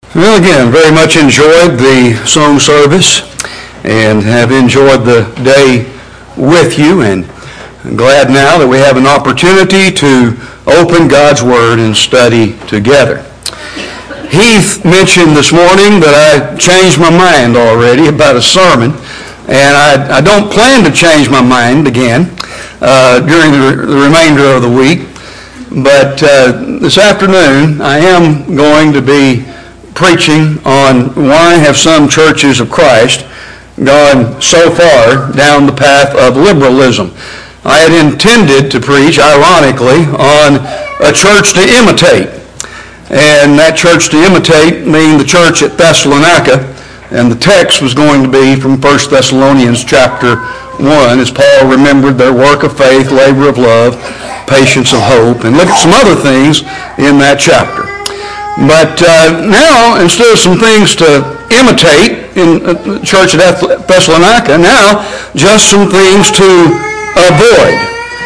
Well, again, very much enjoyed the song service and have enjoyed the day with you, and I'm glad now that we have an opportunity to open God's Word and study together. Heath mentioned this morning that I changed my mind already about a sermon, and I don't plan to change my mind again during the remainder of the week, but this afternoon I am going to be preaching on why have some churches of Christ gone so far down the path of liberalism. I had intended to preach, ironically, on a church to imitate. And that church to imitate being the church at Thessalonica. And the text was going to be from 1 Thessalonians chapter 1, as Paul remembered their work of faith, labor of love, patience of hope, and look at some other things in that chapter. But now, instead of some things to imitate in the church at Thessalonica, now just some things to avoid.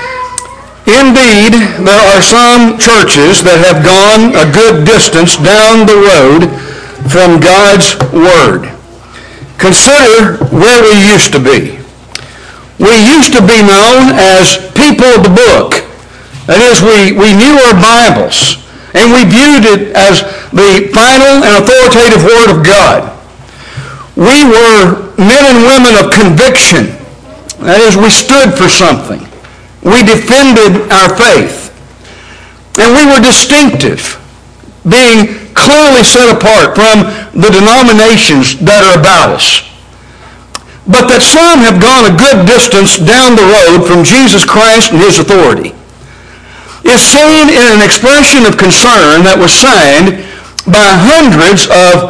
Indeed, there are some churches that have gone a good distance down the road from God's Word. Consider where we used to be. We used to be known as people of the book. That is, we knew our Bibles, and we viewed it as the final and authoritative Word of God. We were men and women of conviction. That is, we stood for something. We defended our faith. And we were distinctive, being clearly set apart from the denominations that are about us. But that some have gone a good distance down the road from Jesus Christ and His authority is seen in an expression of concern that was signed by hundreds of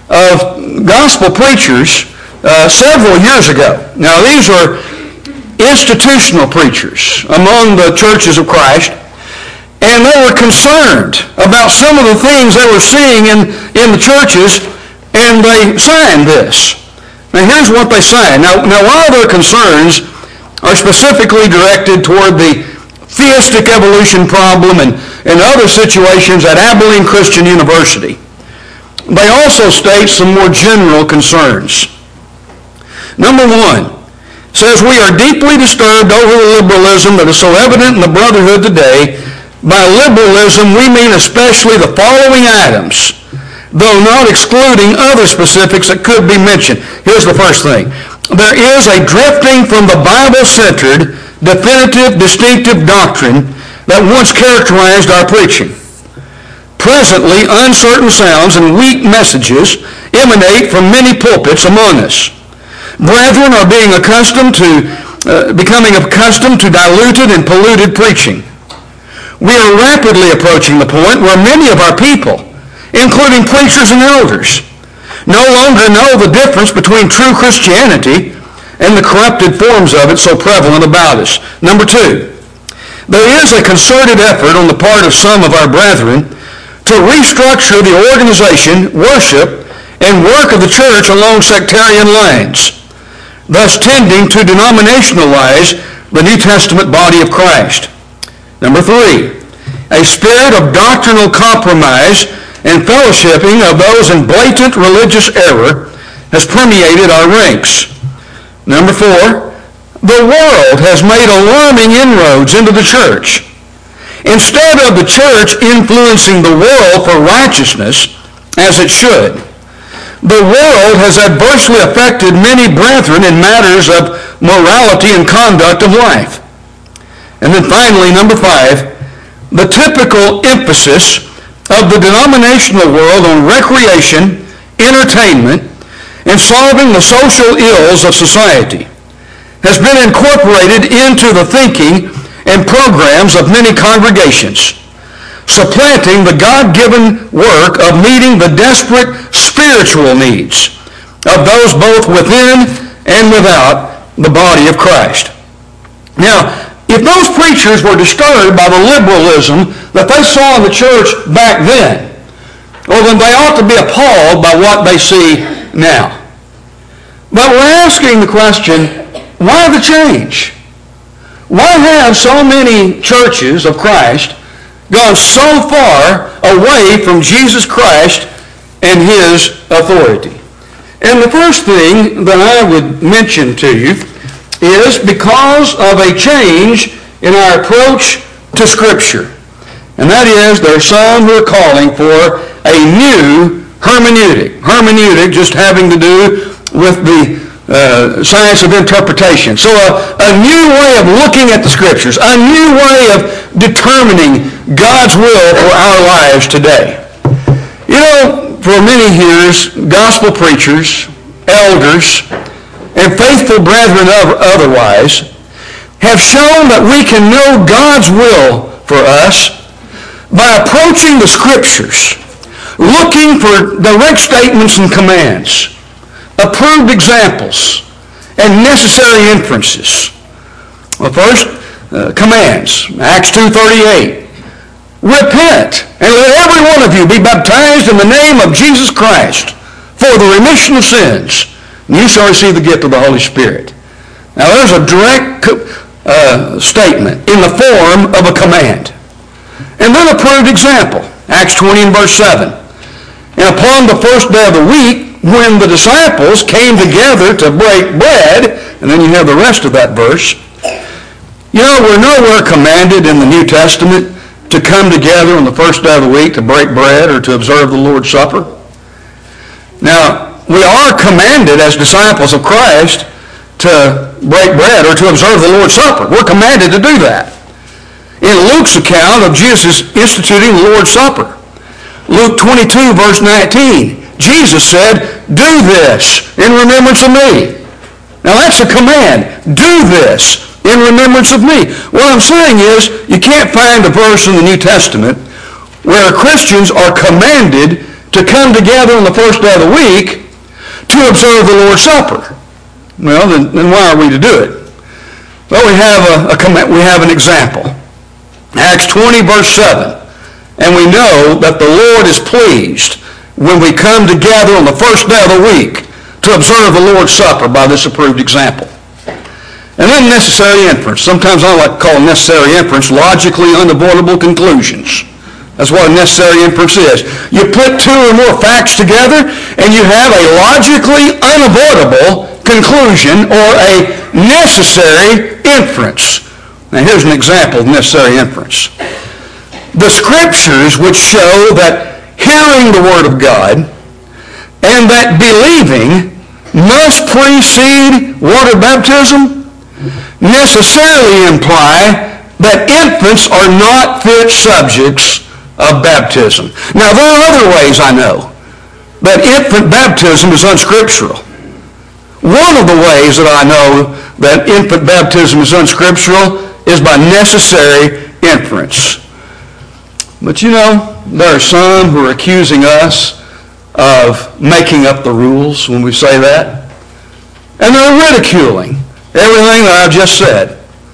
gospel preachers several years ago. Now, these are institutional preachers among the churches of Christ, and they were concerned about some of the things they were seeing in the churches, and they signed this. Now, here's what they signed. Now while their concerns are specifically directed toward the theistic evolution problem and other situations at Abilene Christian University, they also state some more general concerns. Number one, says, we are deeply disturbed over the liberalism that is so evident in the brotherhood today. By liberalism, we mean especially the following items, though not excluding other specifics that could be mentioned. Here's the first thing. There is a drifting from the Bible-centered, definitive, distinctive doctrine that once characterized our preaching. Presently, uncertain sounds and weak messages emanate from many pulpits among us. Brethren are becoming accustomed to diluted and polluted preaching. We are rapidly approaching the point where many of our people, including preachers and elders, no longer know the difference between true Christianity and the corrupted forms of it so prevalent about us. Number two, there is a concerted effort on the part of some of our brethren to restructure the organization, worship, and work of the church along sectarian lines, thus tending to denominationalize the New Testament body of Christ. Number three, a spirit of doctrinal compromise and fellowshipping of those in blatant religious error has permeated our ranks. Number four, the world has made alarming inroads into the church. Instead of the church influencing the world for righteousness, as it should, the world has adversely affected many brethren in matters of morality and conduct of life. And then finally, number five, the typical emphasis of the denominational world on recreation, entertainment, and solving the social ills of society has been incorporated into the thinking and programs of many congregations, supplanting the God-given work of meeting the desperate spiritual needs of those both within and without the body of Christ. Now, if those preachers were disturbed by the liberalism that they saw in the church back then, well, then they ought to be appalled by what they see now. But we're asking the question, why the change? Why have so many churches of Christ gone so far away from Jesus Christ and his authority. And the first thing that I would mention to you is because of a change in our approach to Scripture. And that is, there are some who are calling for a new hermeneutic. Hermeneutic just having to do with the science of interpretation. So a new way of looking at the Scriptures, a new way of determining God's will for our lives today. You know, for many years, gospel preachers, elders, and faithful brethren otherwise have shown that we can know God's will for us by approaching the Scriptures, looking for direct statements and commands, approved examples, and necessary inferences. Well, first, commands. Acts 2:38. Repent, and let every one of you be baptized in the name of Jesus Christ for the remission of sins, and you shall receive the gift of the Holy Spirit. Now, there's a direct statement in the form of a command. And then approved example. Acts 20 and verse 7. And upon the first day of the week, when the disciples came together to break bread, and then you have the rest of that verse, you know, we're nowhere commanded in the New Testament to come together on the first day of the week to break bread or to observe the Lord's Supper. Now, we are commanded as disciples of Christ to break bread or to observe the Lord's Supper. We're commanded to do that. In Luke's account of Jesus instituting the Lord's Supper, Luke 22, verse 19, Jesus said, "Do this in remembrance of me." Now that's a command. Do this in remembrance of me. What I'm saying is, you can't find a verse in the New Testament where Christians are commanded to come together on the first day of the week to observe the Lord's Supper. Well, then why are we to do it? Well, we have an example. Acts 20, verse 7. And we know that the Lord is pleased when we come together on the first day of the week to observe the Lord's Supper by this approved example. And then necessary inference. Sometimes I like to call necessary inference logically unavoidable conclusions. That's what a necessary inference is. You put two or more facts together and you have a logically unavoidable conclusion or a necessary inference. Now here's an example of necessary inference. The Scriptures which show that hearing the Word of God and that believing must precede water baptism necessarily imply that infants are not fit subjects of baptism. Now, there are other ways I know that infant baptism is unscriptural. One of the ways that I know that infant baptism is unscriptural is by necessary inference. But you know, there are some who are accusing us of making up the rules when we say that. And they're ridiculing everything that I've just said.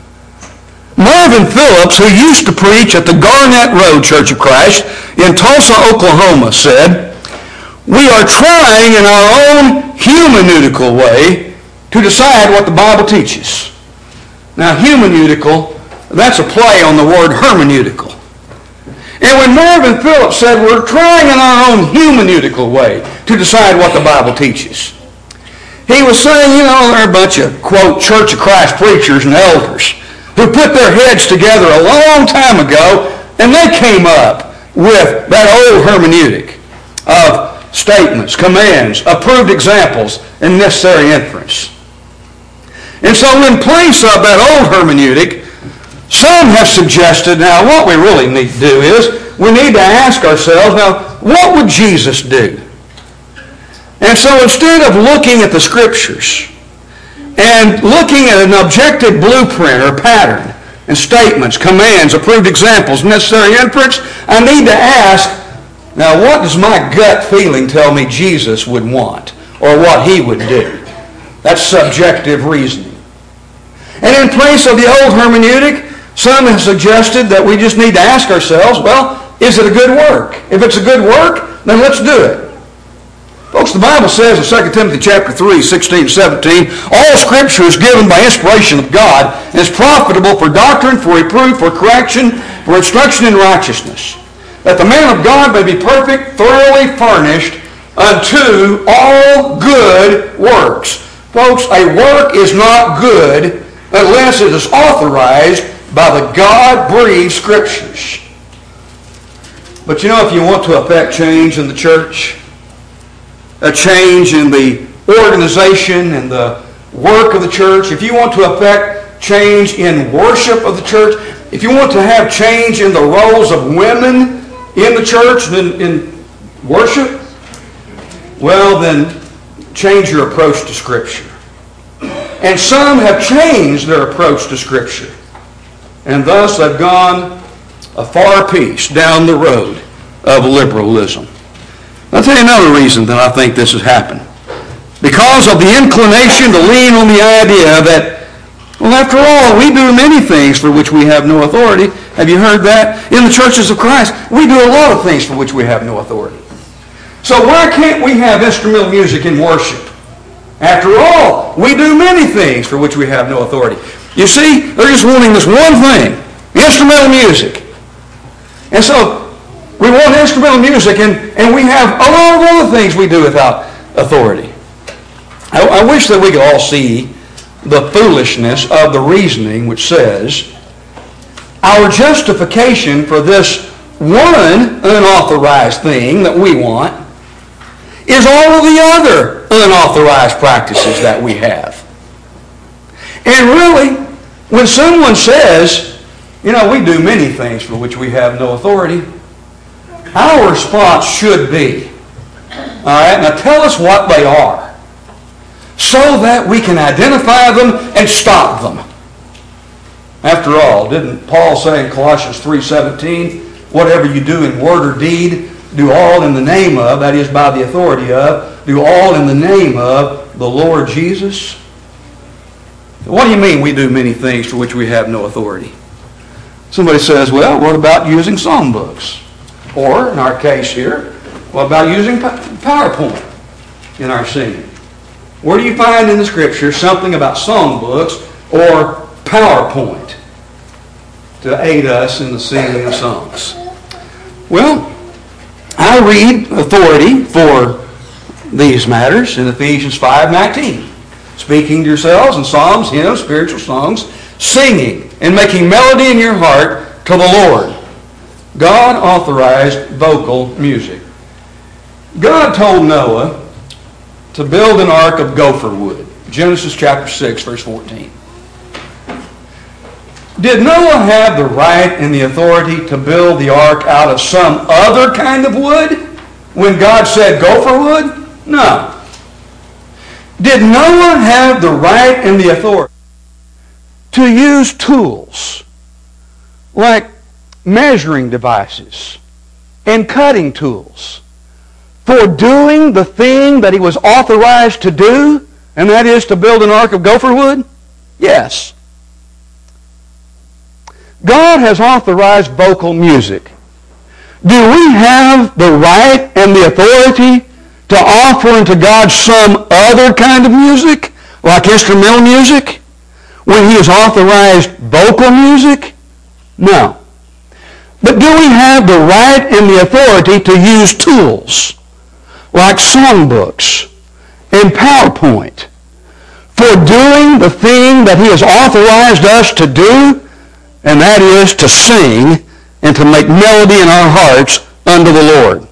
Marvin Phillips, who used to preach at the Garnett Road Church of Christ in Tulsa, Oklahoma, said, "We are trying in our own hermeneutical way to decide what the Bible teaches." Now, hermeneutical, that's a play on the word hermeneutical. And when Marvin Phillips said, "We're trying in our own hermeneutical way to decide what the Bible teaches," he was saying, you know, there are a bunch of, quote, Church of Christ preachers and elders who put their heads together a long time ago, and they came up with that old hermeneutic of statements, commands, approved examples, and necessary inference. And so in place of that old hermeneutic, some have suggested, now what we really need to do is, we need to ask ourselves, now, what would Jesus do? And so instead of looking at the Scriptures and looking at an objective blueprint or pattern and statements, commands, approved examples, necessary inference, I need to ask, now what does my gut feeling tell me Jesus would want or what he would do? That's subjective reasoning. And in place of the old hermeneutic, some have suggested that we just need to ask ourselves, well, is it a good work? If it's a good work, then let's do it. Folks, the Bible says in 2 Timothy chapter 3, 16, 17, all Scripture is given by inspiration of God and is profitable for doctrine, for reproof, for correction, for instruction in righteousness, that the man of God may be perfect, thoroughly furnished unto all good works. Folks, a work is not good unless it is authorized by the God-breathed Scriptures. But you know, if you want to affect change in the church, a change in the organization and the work of the church, if you want to affect change in worship of the church, if you want to have change in the roles of women in the church and in worship, well then, change your approach to Scripture. And some have changed their approach to Scripture. And thus they've gone a far piece down the road of liberalism. I'll tell you another reason that I think this has happened. Because of the inclination to lean on the idea that, well, after all, we do many things for which we have no authority. Have you heard that? In the churches of Christ, we do a lot of things for which we have no authority. So why can't we have instrumental music in worship? After all, we do many things for which we have no authority. You see, they're just wanting this one thing, instrumental music. And so we want instrumental music, and we have a lot of other things we do without authority. I wish that we could all see the foolishness of the reasoning which says our justification for this one unauthorized thing that we want is all of the other unauthorized practices that we have. And really, when someone says, you know, we do many things for which we have no authority, our response should be, all right, now tell us what they are, so that we can identify them and stop them. After all, didn't Paul say in Colossians 3:17, whatever you do in word or deed, do all in the name of, that is by the authority of, do all in the name of the Lord Jesus? What do you mean we do many things for which we have no authority? Somebody says, well, what about using songbooks? Or, in our case here, what about using PowerPoint in our singing? Where do you find in the Scripture something about songbooks or PowerPoint to aid us in the singing of songs? Well, I read authority for these matters in Ephesians 5:19. Speaking to yourselves in psalms, hymns, spiritual songs, singing and making melody in your heart to the Lord. God authorized vocal music. God told Noah to build an ark of gopher wood. Genesis chapter 6, verse 14. Did Noah have the right and the authority to build the ark out of some other kind of wood when God said gopher wood? No. Did Noah have the right and the authority to use tools like measuring devices and cutting tools for doing the thing that he was authorized to do, and that is to build an ark of gopher wood? Yes. God has authorized vocal music. Do we have the right and the authority to offer unto God some other kind of music, like instrumental music, when he has authorized vocal music? No. But do we have the right and the authority to use tools like songbooks and PowerPoint for doing the thing that he has authorized us to do, and that is to sing and to make melody in our hearts unto the Lord?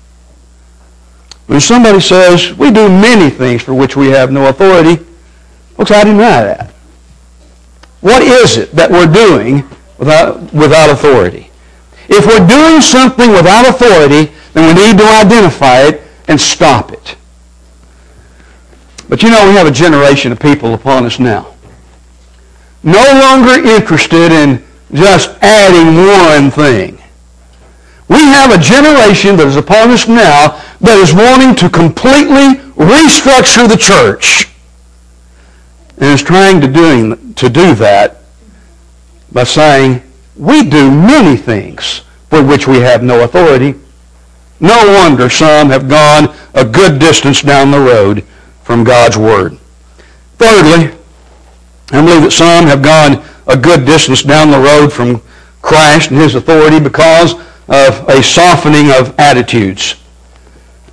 When somebody says, we do many things for which we have no authority, folks, I deny that. What is it that we're doing without authority? If we're doing something without authority, then we need to identify it and stop it. But you know, we have a generation of people upon us now, no longer interested in just adding one thing. We have a generation that is upon us now that is wanting to completely restructure the church, and is trying to do that by saying, we do many things for which we have no authority. No wonder some have gone a good distance down the road from God's Word. Thirdly, I believe that some have gone a good distance down the road from Christ and his authority because of a softening of attitudes.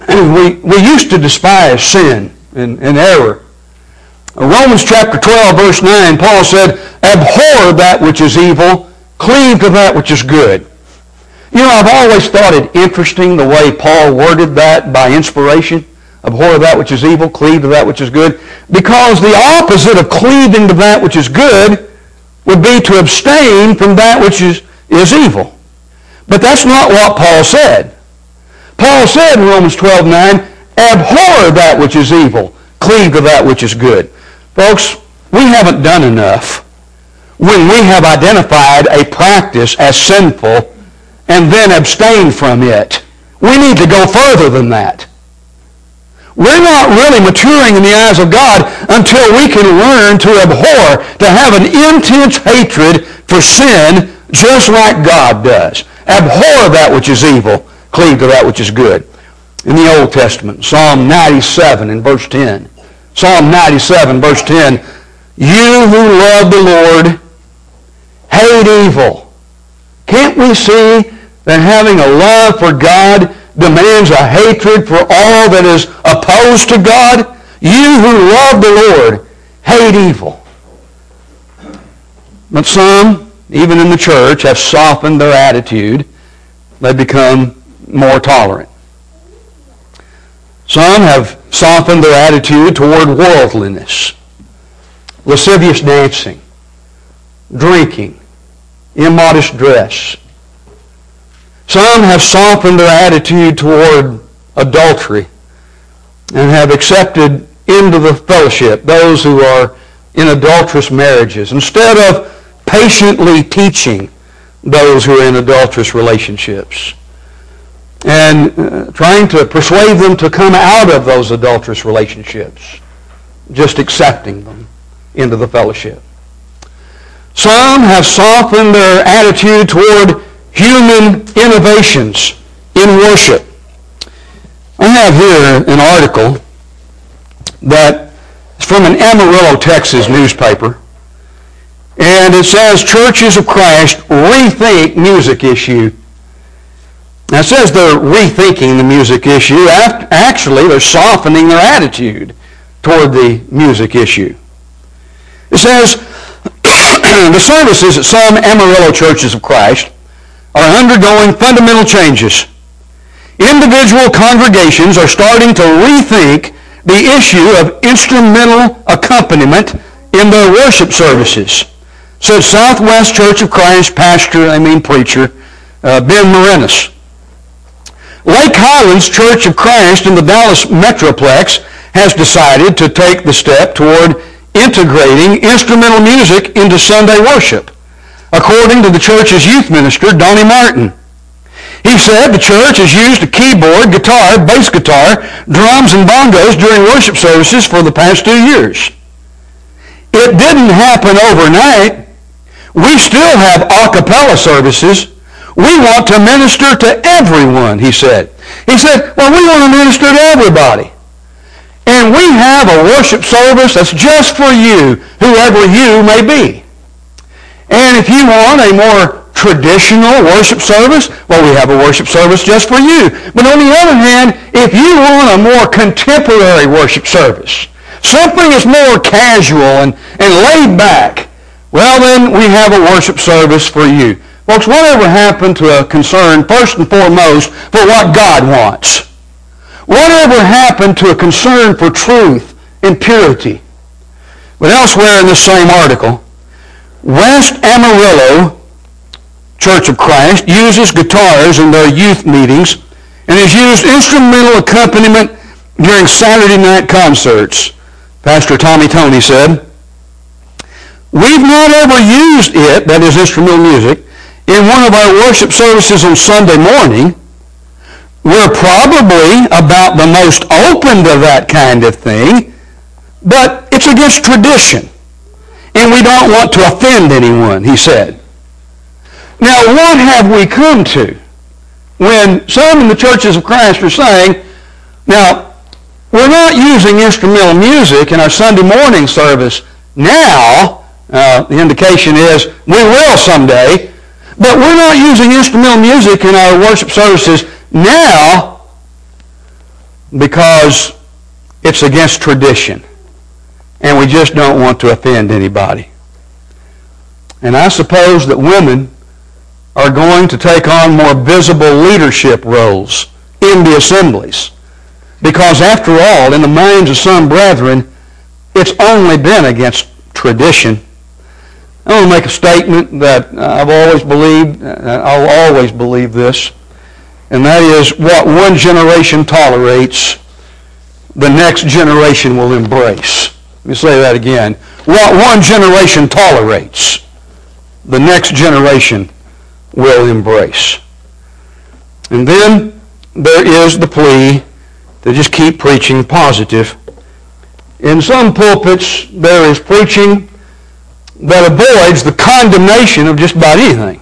we used to despise sin and error. Romans chapter 12, verse 9, Paul said, abhor that which is evil, cleave to that which is good. You know, I've always thought it interesting the way Paul worded that by inspiration. Abhor that which is evil, cleave to that which is good. Because the opposite of cleaving to that which is good would be to abstain from that which is evil. But that's not what Paul said. Paul said in Romans 12:9, abhor that which is evil, cleave to that which is good. Folks, we haven't done enough when we have identified a practice as sinful and then abstained from it. We need to go further than that. We're not really maturing in the eyes of God until we can learn to abhor, to have an intense hatred for sin just like God does. Abhor that which is evil, cleave to that which is good. In the Old Testament, Psalm 97 and verse 10. Psalm 97, verse 10. You who love the Lord hate evil. Can't we see that having a love for God demands a hatred for all that is opposed to God? You who love the Lord hate evil. But some, even in the church, have softened their attitude. They become more tolerant. Some have softened their attitude toward worldliness, lascivious dancing, drinking, immodest dress. Some have softened their attitude toward adultery and have accepted into the fellowship those who are in adulterous marriages instead of patiently teaching those who are in adulterous relationships and trying to persuade them to come out of those adulterous relationships, just accepting them into the fellowship. Some have softened their attitude toward human innovations in worship. I have here an article that is from an Amarillo, Texas newspaper, and it says, Churches of Christ rethink music issue. Now it says they're rethinking the music issue. Actually, they're softening their attitude toward the music issue. It says, the services at some Amarillo Churches of Christ are undergoing fundamental changes. Individual congregations are starting to rethink the issue of instrumental accompaniment in their worship services, said Southwest Church of Christ preacher Ben Marinas. Lake Highlands Church of Christ in the Dallas Metroplex has decided to take the step toward integrating instrumental music into Sunday worship, according to the church's youth minister, Donnie Martin. He said the church has used a keyboard, guitar, bass guitar, drums, and bongos during worship services for the past 2 years. It didn't happen overnight. We still have a cappella services. We want to minister to everyone, he said. He said, well, we want to minister to everybody. And we have a worship service that's just for you, whoever you may be. And if you want a more traditional worship service, well, we have a worship service just for you. But on the other hand, if you want a more contemporary worship service, something that's more casual and laid back, well, then we have a worship service for you. Folks, whatever happened to a concern, first and foremost, for what God wants? Whatever happened to a concern for truth and purity? But elsewhere in this same article, West Amarillo Church of Christ uses guitars in their youth meetings and has used instrumental accompaniment during Saturday night concerts. Pastor Tommy Tony said, we've not ever used it, that is instrumental music, in one of our worship services on Sunday morning. We're probably about the most open to that kind of thing, but it's against tradition, and we don't want to offend anyone, he said. Now, what have we come to when some in the churches of Christ are saying, now, we're not using instrumental music in our Sunday morning service now. The indication is we will someday, but we're not using instrumental music in our worship services now. because it's against tradition, and we just don't want to offend anybody. And I suppose that women are going to take on more visible leadership roles in the assemblies, because after all, in the minds of some brethren, it's only been against tradition. I want to make a statement that I've always believed, I'll always believe this, and that is, what one generation tolerates, the next generation will embrace. Let me say that again. What one generation tolerates, the next generation will embrace. And then there is the plea to just keep preaching positive. In some pulpits, there is preaching that avoids the condemnation of just about anything.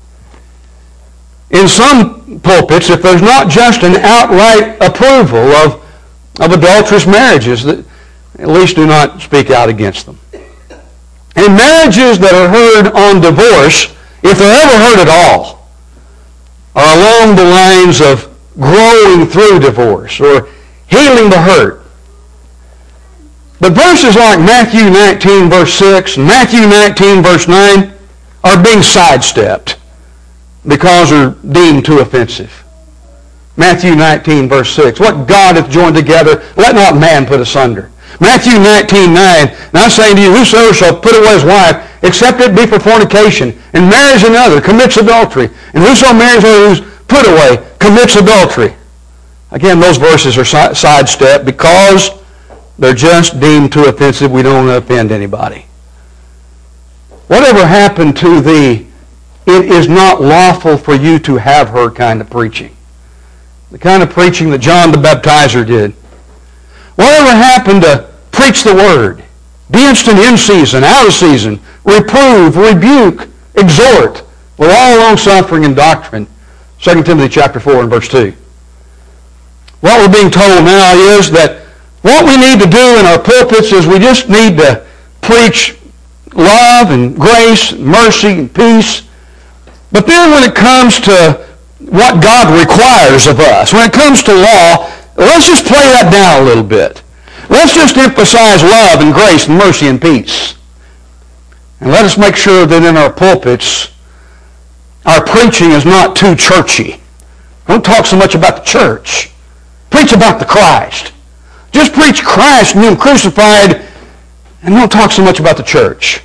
In some pulpits, if there's not just an outright approval of adulterous marriages, that at least do not speak out against them. And marriages that are heard on divorce, if they're ever heard at all, are along the lines of growing through divorce or healing the hurt. But verses like Matthew 19 verse 6 and Matthew 19 verse 9 are being sidestepped because they're deemed too offensive. Matthew 19 verse 6, what God hath joined together, let not man put asunder. Matthew 19:9, and I say unto you, whosoever shall put away his wife, except it be for fornication, and marries another, commits adultery. And whoso marries her who's put away, commits adultery. Again, those verses are sidestepped because they're just deemed too offensive. We don't want to offend anybody. Whatever happened to the, it is not lawful for you to have her kind of preaching? The kind of preaching that John the Baptizer did. Whatever happened to preach the word? Be instant in season, out of season, reprove, rebuke, exhort, with all long-suffering and doctrine. 2 Timothy chapter 4 and verse 2. What we're being told now is that what we need to do in our pulpits is we just need to preach love and grace, and mercy and peace. But then when it comes to what God requires of us, when it comes to law, let's just play that down a little bit. Let's just emphasize love and grace and mercy and peace. And let us make sure that in our pulpits, our preaching is not too churchy. Don't talk so much about the church. Preach about the Christ. Just preach Christ and Him crucified, and don't talk so much about the church.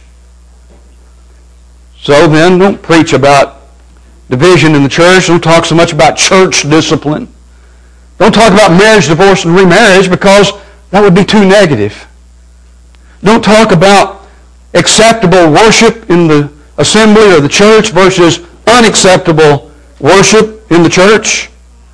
So then, don't preach about division in the church. Don't talk so much about church discipline. Don't talk about marriage, divorce, and remarriage, because that would be too negative. Don't talk about acceptable worship in the assembly or the church versus unacceptable worship in the church.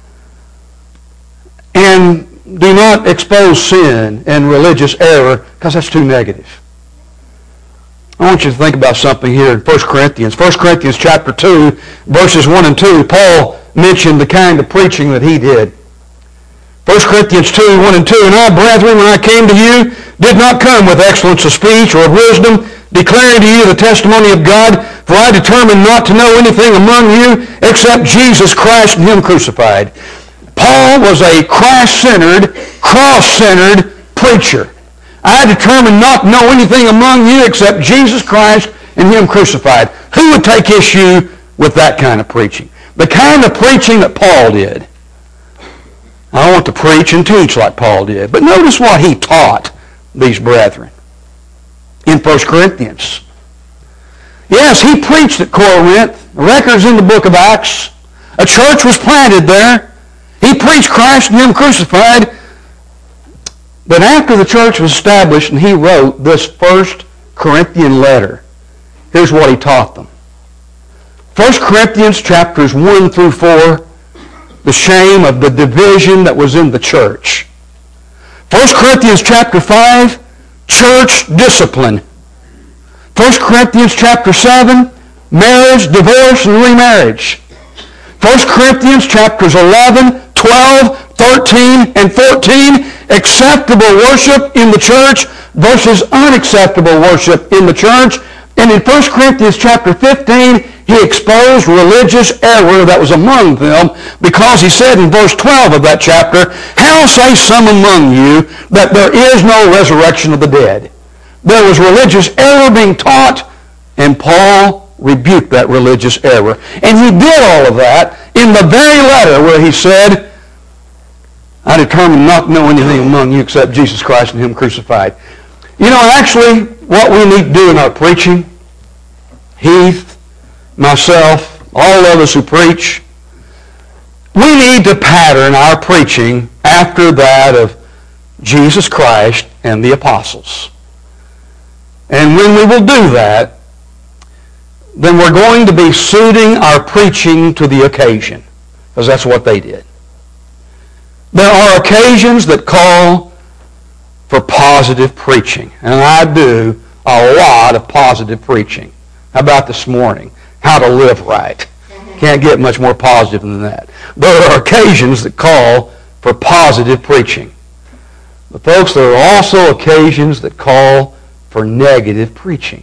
And do not expose sin and religious error, because that's too negative. I want you to think about something here in 1 Corinthians. 1 Corinthians chapter 2, verses 1 and 2, Paul mentioned the kind of preaching that he did. 1 Corinthians 2, 1 and 2, and I, brethren, when I came to you, did not come with excellence of speech or of wisdom, declaring to you the testimony of God, for I determined not to know anything among you except Jesus Christ and Him crucified. Paul was a Christ-centered, cross-centered preacher. I determined not to know anything among you except Jesus Christ and Him crucified. Who would take issue with that kind of preaching? The kind of preaching that Paul did. I want to preach and teach like Paul did. But notice what he taught these brethren in 1 Corinthians. Yes, he preached at Corinth. The record's in the book of Acts. A church was planted there. He preached Christ and Him crucified. But after the church was established and he wrote this 1 Corinthian letter, here's what he taught them. 1 Corinthians chapters 1 through 4, the shame of the division that was in the church. 1 Corinthians chapter 5, church discipline. 1 Corinthians chapter 7, marriage, divorce, and remarriage. 1 Corinthians chapters 11, 12, 13, and 14, acceptable worship in the church versus unacceptable worship in the church. And in 1 Corinthians chapter 15, he exposed religious error that was among them, because he said in verse 12 of that chapter, "How say some among you that there is no resurrection of the dead?" There was religious error being taught, and Paul rebuked that religious error. And he did all of that in the very letter where he said, "I determined not to know anything among you except Jesus Christ and him crucified." You know, actually, what we need to do in our preaching, Heath, myself, all of us who preach, we need to pattern our preaching after that of Jesus Christ and the apostles. And when we will do that, then we're going to be suiting our preaching to the occasion, because that's what they did. There are occasions that call for positive preaching, and I do a lot of positive preaching. How about this morning? How to live right. Can't get much more positive than that. There are occasions that call for positive preaching. But folks, there are also occasions that call for negative preaching.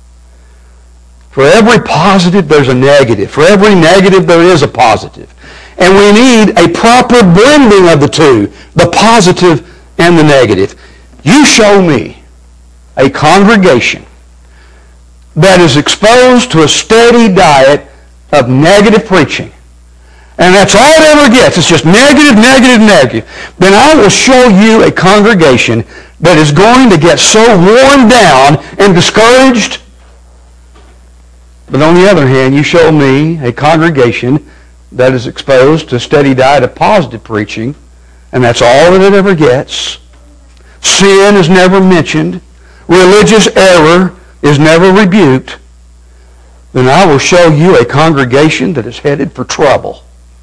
For every positive, there's a negative. For every negative, there is a positive. And we need a proper blending of the two, the positive and the negative. You show me a congregation that is exposed to a steady diet of negative preaching, and that's all it ever gets. It's just negative, negative, negative. Then I will show you a congregation that is going to get so worn down and discouraged. But on the other hand, you show me a congregation that is exposed to a steady diet of positive preaching, and that's all that it ever gets. Sin is never mentioned. Religious error is never rebuked. Then I will show you a congregation that is headed for trouble.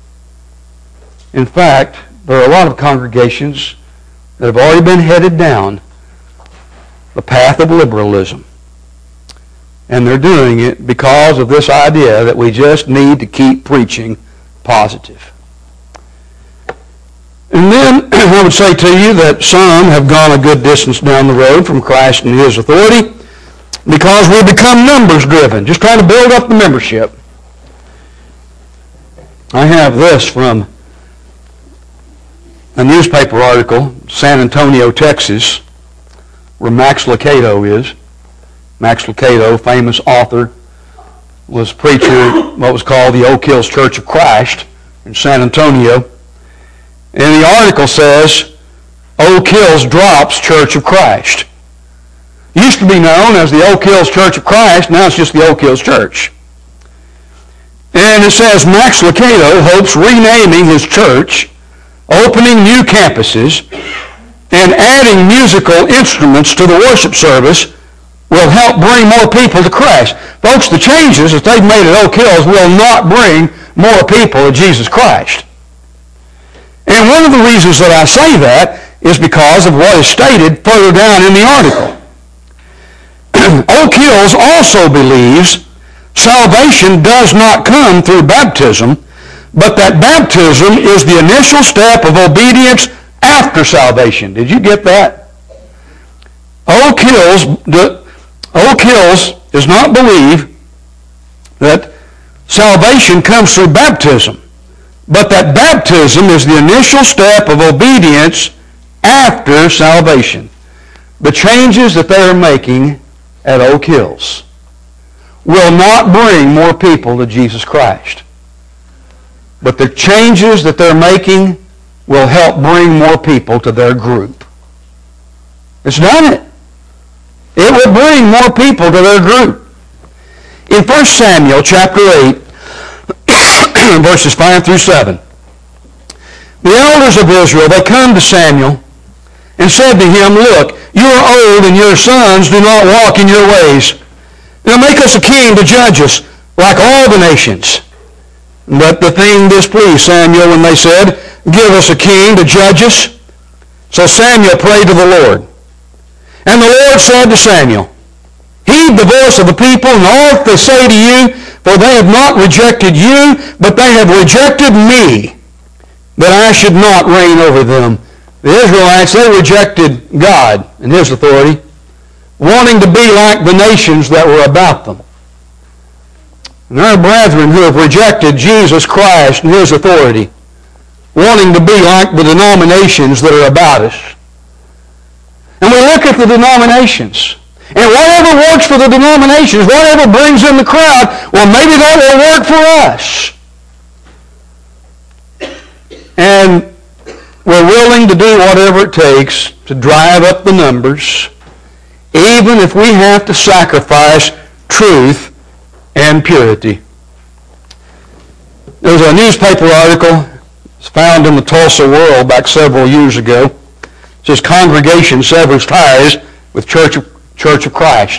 In fact, there are a lot of congregations that have already been headed down the path of liberalism. And they're doing it because of this idea that we just need to keep preaching positive. And then I would say to you that some have gone a good distance down the road from Christ and his authority because we become numbers driven, just trying to build up the membership. I have this from a newspaper article, San Antonio, Texas, where Max Lucado is. Max Lucado, famous author, was preacher at what was called the Oak Hills Church of Christ in San Antonio. And the article says, Oak Hills drops Church of Christ. It used to be known as the Oak Hills Church of Christ. Now it's just the Oak Hills Church. And it says, Max Lucado hopes renaming his church, opening new campuses, and adding musical instruments to the worship service will help bring more people to Christ. Folks, the changes that they've made at Oak Hills will not bring more people to Jesus Christ. And one of the reasons that I say that is because of what is stated further down in the article. Oak Hills also believes salvation does not come through baptism, but that baptism is the initial step of obedience after salvation. Did you get that? Oak Hills does not believe that salvation comes through baptism, but that baptism is the initial step of obedience after salvation. The changes that they are making at Oak Hills will not bring more people to Jesus Christ. But the changes that they're making will help bring more people to their group. It's done it. It will bring more people to their group. In 1 Samuel chapter 8, verses 5 through 7, the elders of Israel, they come to Samuel and said to him, "Look, you are old and your sons do not walk in your ways. Now make us a king to judge us like all the nations." But the thing displeased Samuel when they said, "Give us a king to judge us." So Samuel prayed to the Lord. And the Lord said to Samuel, "Heed the voice of the people and all that they say to you, for they have not rejected you, but they have rejected me, that I should not reign over them." The Israelites, they rejected God and his authority. wanting to be like the nations that were about them. And our brethren who have rejected Jesus Christ and His authority, wanting to be like the denominations that are about us. And we look at the denominations. And whatever works for the denominations, whatever brings in the crowd, well, maybe that will work for us. And we're willing to do whatever it takes to drive up the numbers, even if we have to sacrifice truth and purity. There's a newspaper article found in the Tulsa World back several years ago. It says, "Congregation severs ties with Church of Christ."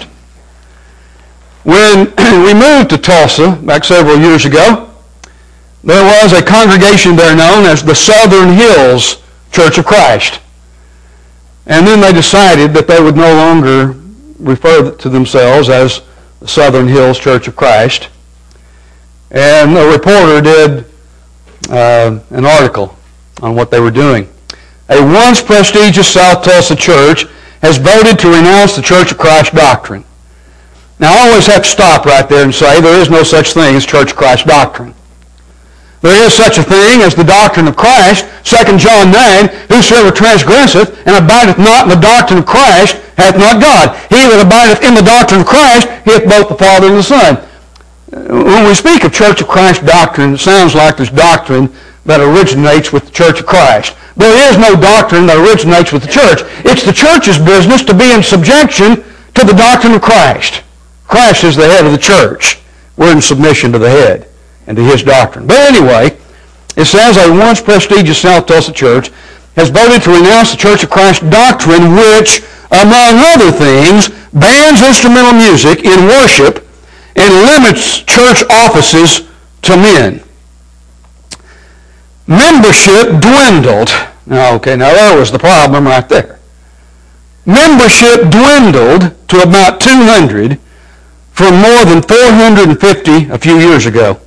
When we moved to Tulsa back several years ago, there was a congregation there known as the Southern Hills Church of Christ. And then they decided that they would no longer refer to themselves as the Southern Hills Church of Christ. And a reporter did an article on what they were doing. A once prestigious South Tulsa church has voted to renounce the Church of Christ doctrine. Now, I always have to stop right there and say there is no such thing as Church of Christ doctrine. There is such a thing as the doctrine of Christ. 2 John 9, "Whosoever transgresseth and abideth not in the doctrine of Christ hath not God. He that abideth in the doctrine of Christ hath both the Father and the Son." When we speak of Church of Christ doctrine, it sounds like there's doctrine that originates with the Church of Christ. There is no doctrine that originates with the church. It's the church's business to be in subjection to the doctrine of Christ. Christ is the head of the church. We're in submission to the head and to His doctrine. But anyway, it says a once prestigious South Tulsa church has voted to renounce the Church of Christ doctrine, which, among other things, bans instrumental music in worship and limits church offices to men. Membership dwindled. Now there was the problem right there. Membership dwindled to about 200 from more than 450 a few years ago.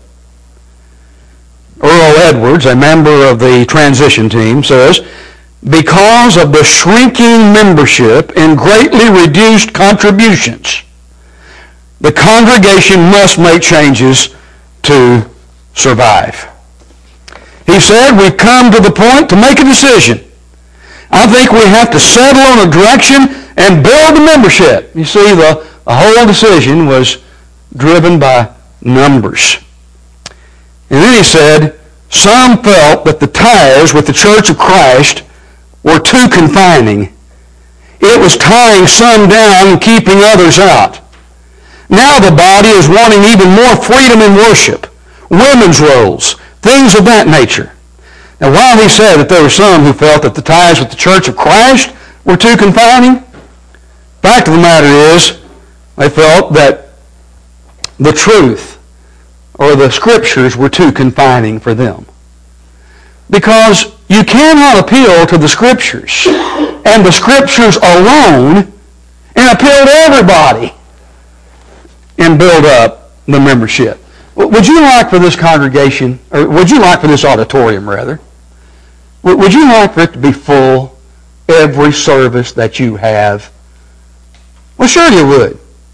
Earl Edwards, a member of the transition team, says, "Because of the shrinking membership and greatly reduced contributions, the congregation must make changes to survive." He said, "We've come to the point to make a decision. I think we have to settle on a direction and build the membership." You see, the whole decision was driven by numbers. And then he said, "Some felt that the ties with the Church of Christ were too confining. It was tying some down and keeping others out. Now the body is wanting even more freedom in worship, women's roles, things of that nature." Now, while he said that there were some who felt that the ties with the Church of Christ were too confining, the fact of the matter is they felt that the truth or the Scriptures were too confining for them. Because you cannot appeal to the Scriptures and the Scriptures alone and appeal to everybody and build up the membership. Would you like for this congregation, or would you like for this auditorium, rather, would you like for it to be full every service that you have? Well, sure you would.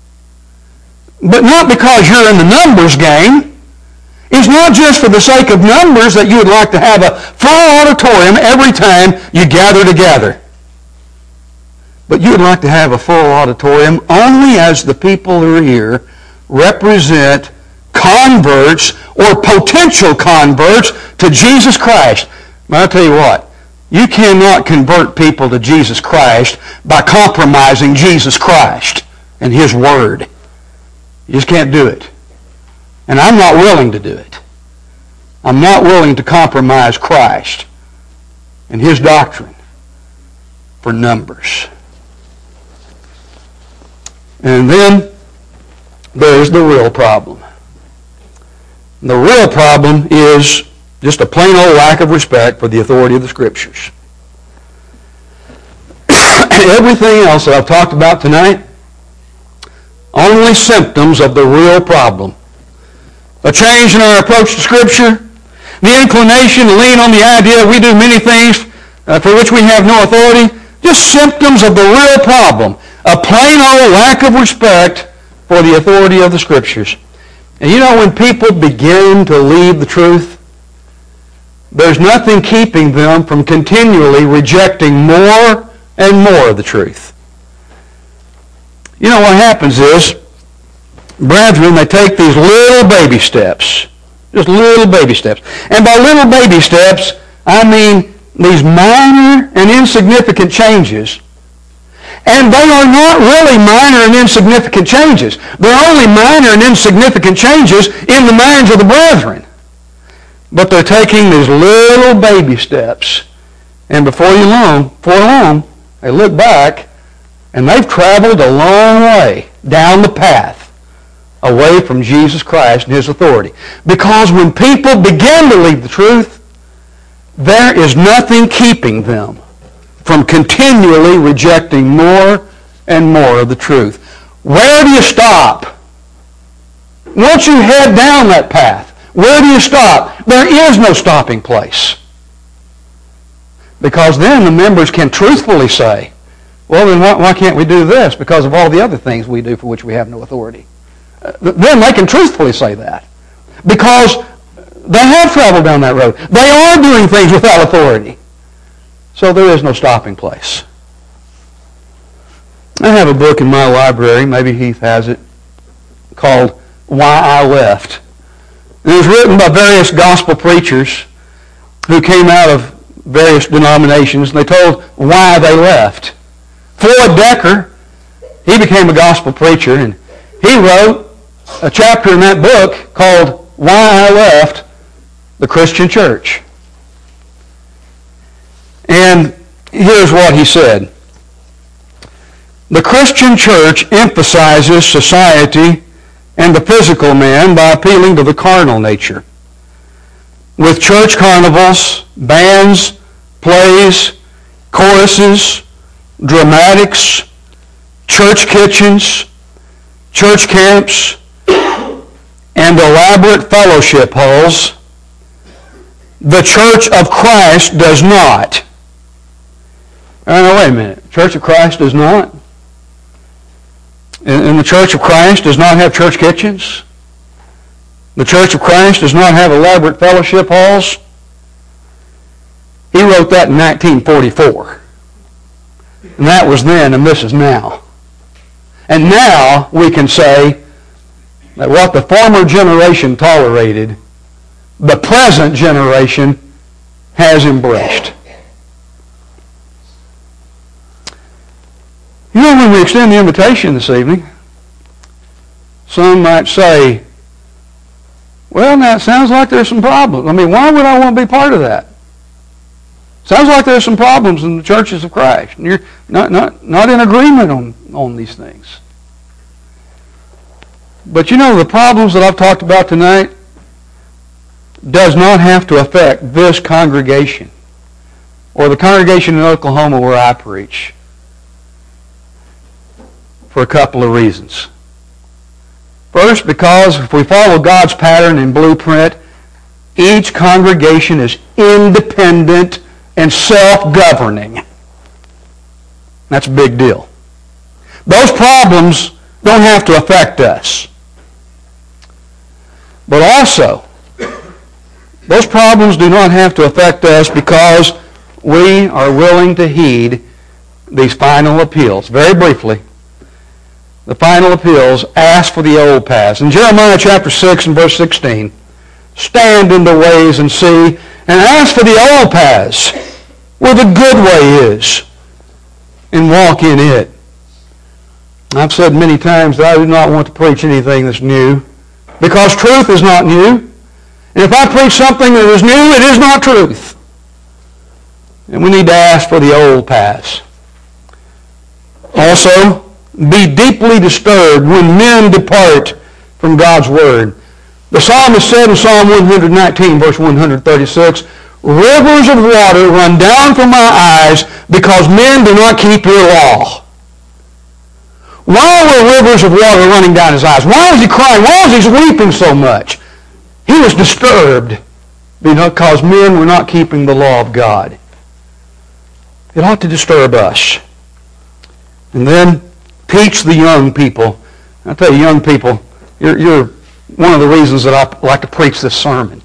But not because you're in the numbers game. It's not just for the sake of numbers that you would like to have a full auditorium every time you gather together. But you would like to have a full auditorium only as the people who are here represent converts or potential converts to Jesus Christ. But I'll tell you what, you cannot convert people to Jesus Christ by compromising Jesus Christ and His Word. You just can't do it. And I'm not willing to do it. I'm not willing to compromise Christ and His doctrine for numbers. And then there's the real problem. The real problem is just a plain old lack of respect for the authority of the Scriptures. Everything else that I've talked about tonight, only symptoms of the real problem. A change in our approach to Scripture, the inclination to lean on the idea that we do many things for which we have no authority, just symptoms of the real problem. A plain old lack of respect for the authority of the Scriptures. And you know, when people begin to leave the truth, there's nothing keeping them from continually rejecting more and more of the truth. You know, what happens is, brethren, they take these little baby steps. Just little baby steps. And by little baby steps, I mean these minor and insignificant changes. And they are not really minor and insignificant changes. They're only minor and insignificant changes in the minds of the brethren. But they're taking these little baby steps. And before long, they look back, and they've traveled a long way down the path away from Jesus Christ and His authority. Because when people begin to leave the truth, there is nothing keeping them from continually rejecting more and more of the truth. Where do you stop? Once you head down that path, where do you stop? There is no stopping place. Because then the members can truthfully say, well, then why can't we do this? Because of all the other things we do for which we have no authority. Then they can truthfully say that. Because they have traveled down that road. They are doing things without authority. So there is no stopping place. I have a book in my library, maybe Heath has it, called Why I Left. It was written by various gospel preachers who came out of various denominations, and they told why they left. Floyd Decker, he became a gospel preacher, and he wrote a chapter in that book called Why I Left the Christian Church. And here's what he said. The Christian church emphasizes society and the physical man by appealing to the carnal nature. With church carnivals, bands, plays, choruses, dramatics, church kitchens, church camps, and elaborate fellowship halls, the Church of Christ does not. Wait a minute. Church of Christ does not? And the Church of Christ does not have church kitchens? The Church of Christ does not have elaborate fellowship halls? He wrote that in 1944. And that was then, and this is now. And now we can say that what the former generation tolerated, the present generation has embraced. You know, when we extend the invitation this evening, some might say, well, now it sounds like there's some problems. I mean, why would I want to be part of that? Sounds like there's some problems in the churches of Christ. And you're not in agreement on these things. But you know, the problems that I've talked about tonight does not have to affect this congregation or the congregation in Oklahoma where I preach for a couple of reasons. First, because if we follow God's pattern and blueprint, each congregation is independent and self-governing. That's a big deal. Those problems don't have to affect us. But also, those problems do not have to affect us because we are willing to heed these final appeals. Very briefly, the final appeals ask for the old paths. In Jeremiah chapter 6 and verse 16, stand in the ways and see, and ask for the old paths, where the good way is, and walk in it. I've said many times that I do not want to preach anything that's new, because truth is not new. And if I preach something that is new, it is not truth. And we need to ask for the old paths. Also, be deeply disturbed when men depart from God's Word. The psalmist said in Psalm 119, verse 136, rivers of water run down from my eyes because men do not keep your law. Why were rivers of water running down his eyes? Why was he crying? Why was he weeping so much? He was disturbed because men were not keeping the law of God. It ought to disturb us. And then teach the young people. I tell you, young people, you're one of the reasons that I like to preach this sermon.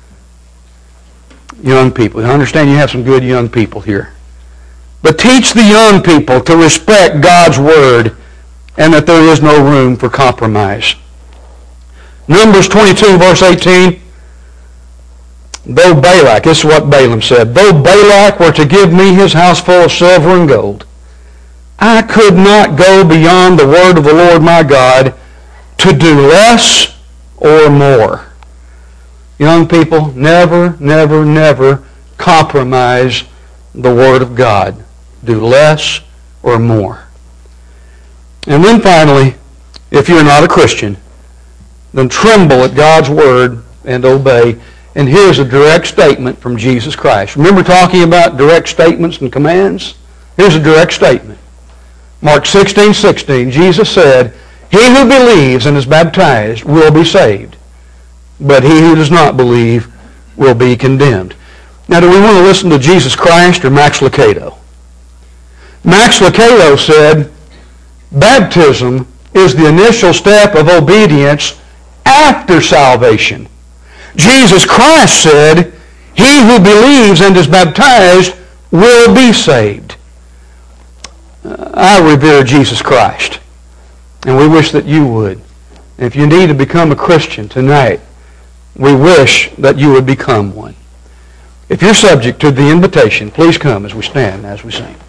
Young people. I understand you have some good young people here. But teach the young people to respect God's Word and that there is no room for compromise. Numbers 22, verse 18. Though Balak, this is what Balaam said, though Balak were to give me his house full of silver and gold, I could not go beyond the word of the Lord my God to do less or more. Young people, never, never, never compromise the Word of God. Do less or more. And then finally, if you're not a Christian, then tremble at God's Word and obey. And here's a direct statement from Jesus Christ. Remember talking about direct statements and commands? Here's a direct statement. Mark 16:16, Jesus said, he who believes and is baptized will be saved, but he who does not believe will be condemned. Now, do we want to listen to Jesus Christ or Max Lucado? Max Lucado said, baptism is the initial step of obedience after salvation. Jesus Christ said, he who believes and is baptized will be saved. I revere Jesus Christ, and we wish that you would. And if you need to become a Christian tonight, we wish that you would become one. If you're subject to the invitation, please come as we stand, as we sing.